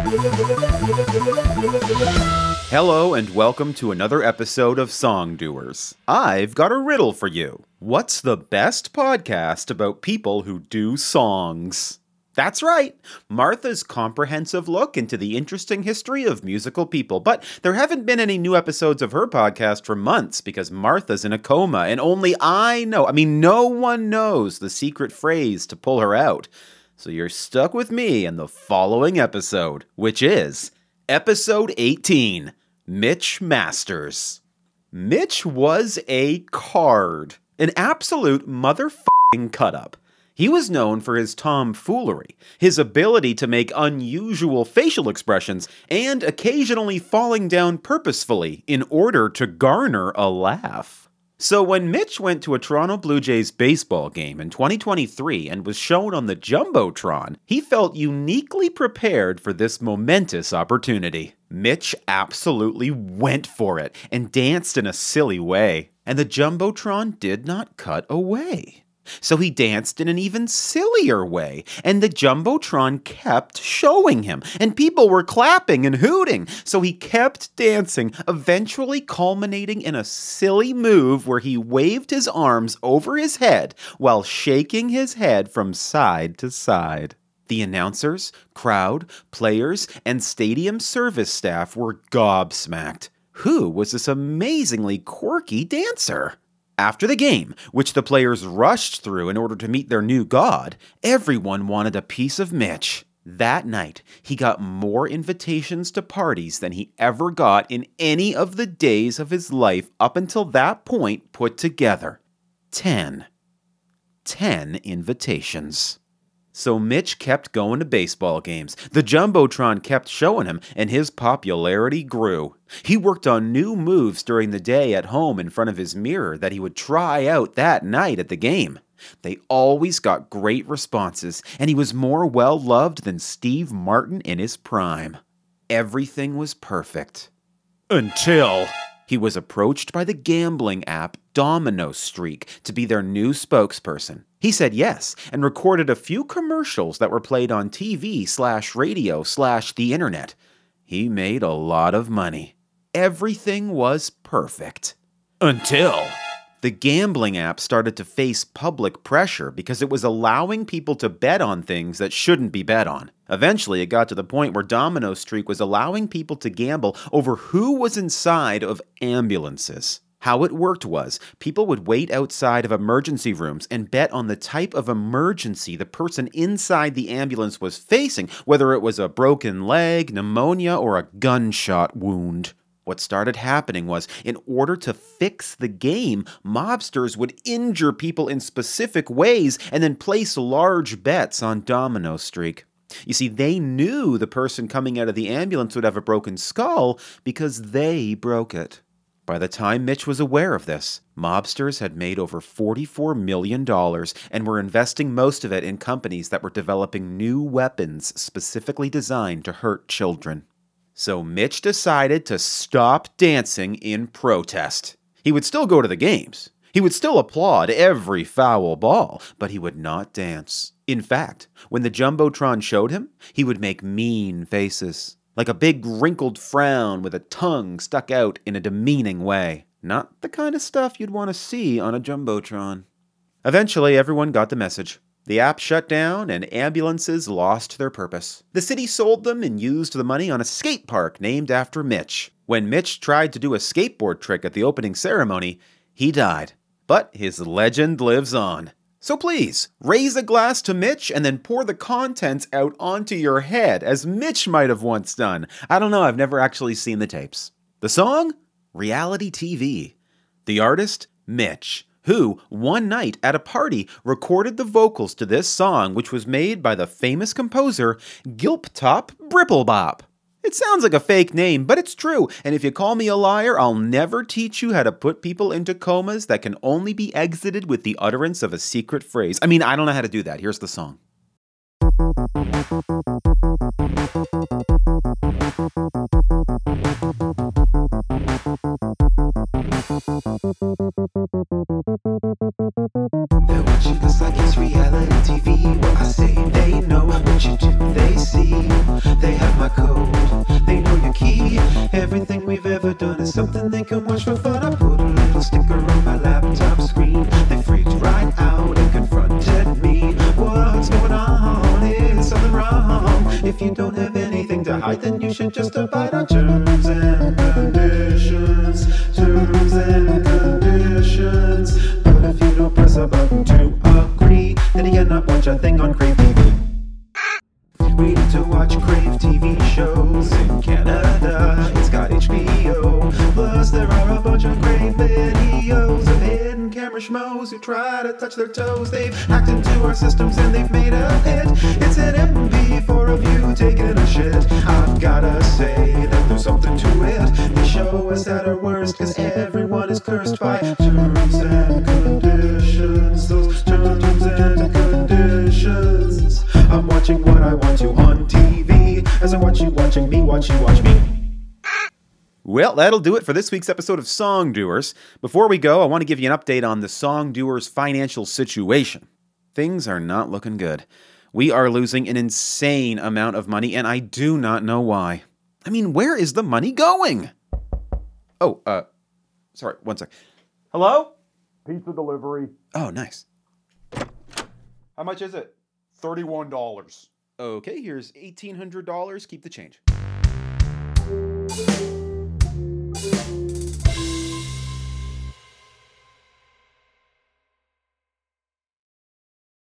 Hello and welcome to another episode of Songdoers. I've got a riddle for you. What's the best podcast about people who do songs? That's right, Martha's comprehensive look into the interesting history of musical people. But there haven't been any new episodes of her podcast for months because Martha's in a coma and only no one knows the secret phrase to pull her out. So you're stuck with me in the following episode, which is Episode 18, Mitch Masters. Mitch was a card, an absolute motherfucking cut-up. He was known for his tomfoolery, his ability to make unusual facial expressions, and occasionally falling down purposefully in order to garner a laugh. So when Mitch went to a Toronto Blue Jays baseball game in 2023 and was shown on the Jumbotron, he felt uniquely prepared for this momentous opportunity. Mitch absolutely went for it and danced in a silly way, and the Jumbotron did not cut away. So he danced in an even sillier way, and the Jumbotron kept showing him, and people were clapping and hooting, so he kept dancing, eventually culminating in a silly move where he waved his arms over his head while shaking his head from side to side. The announcers, crowd, players, and stadium service staff were gobsmacked. Who was this amazingly quirky dancer? After the game, which the players rushed through in order to meet their new god, everyone wanted a piece of Mitch. That night, he got more invitations to parties than he ever got in any of the days of his life up until that point put together. 10 invitations. So Mitch kept going to baseball games. The Jumbotron kept showing him, and his popularity grew. He worked on new moves during the day at home in front of his mirror that he would try out that night at the game. They always got great responses, and he was more well-loved than Steve Martin in his prime. Everything was perfect. Until he was approached by the gambling app Domino Streak to be their new spokesperson. He said yes and recorded a few commercials that were played on TV/radio/the internet. He made a lot of money. Everything was perfect. Until the gambling app started to face public pressure because it was allowing people to bet on things that shouldn't be bet on. Eventually, it got to the point where Domino Streak was allowing people to gamble over who was inside of ambulances. How it worked was, people would wait outside of emergency rooms and bet on the type of emergency the person inside the ambulance was facing, whether it was a broken leg, pneumonia, or a gunshot wound. What started happening was, in order to fix the game, mobsters would injure people in specific ways and then place large bets on Domino Streak. You see, they knew the person coming out of the ambulance would have a broken skull because they broke it. By the time Mitch was aware of this, mobsters had made over $44 million and were investing most of it in companies that were developing new weapons specifically designed to hurt children. So Mitch decided to stop dancing in protest. He would still go to the games. He would still applaud every foul ball, but he would not dance. In fact, when the Jumbotron showed him, he would make mean faces, like a big wrinkled frown with a tongue stuck out in a demeaning way. Not the kind of stuff you'd want to see on a Jumbotron. Eventually, everyone got the message. The app shut down and ambulances lost their purpose. The city sold them and used the money on a skate park named after Mitch. When Mitch tried to do a skateboard trick at the opening ceremony, he died. But his legend lives on. So please, raise a glass to Mitch and then pour the contents out onto your head, as Mitch might have once done. I don't know, I've never actually seen the tapes. The song? Reality TV. The artist? Mitch, who, one night at a party, recorded the vocals to this song, which was made by the famous composer Gilptop Bripplebop. It sounds like a fake name, but it's true, and if you call me a liar, I'll never teach you how to put people into comas that can only be exited with the utterance of a secret phrase. I don't know how to do that. Here's the song. They're watching us like it's reality TV. What I say, they know. What you do, they see. They have my code. never done is something they can watch for fun. I put a little sticker on my laptop screen. They freaked right out and confronted me. What's going on? Is something wrong? If you don't have anything to hide, then you should just abide by terms and conditions. Terms and conditions. But if you don't press a button to agree, then you cannot watch a thing on Crave TV. We need to watch Crave TV shows in Canada. It's got HBO. Plus there are a bunch of Crave videos of hidden camera schmoes who try to touch their toes. They've hacked into our systems and they've made a hit. It's an MP4 of you taking a shit. I've gotta say that there's something to it. They show us at our worst cause everyone is cursed by terms and conditions. Those terms and conditions. I'm watching what I want to on TV as I watch you watching me watch you watch me. Well, that'll do it for this week's episode of Songdoers. Before we go, I want to give you an update on the Songdoers' financial situation. Things are not looking good. We are losing an insane amount of money, and I do not know why. I mean, where is the money going? Oh, sorry, one sec. Hello? Pizza delivery. Oh, nice. How much is it? $31. Okay, here's $1,800. Keep the change.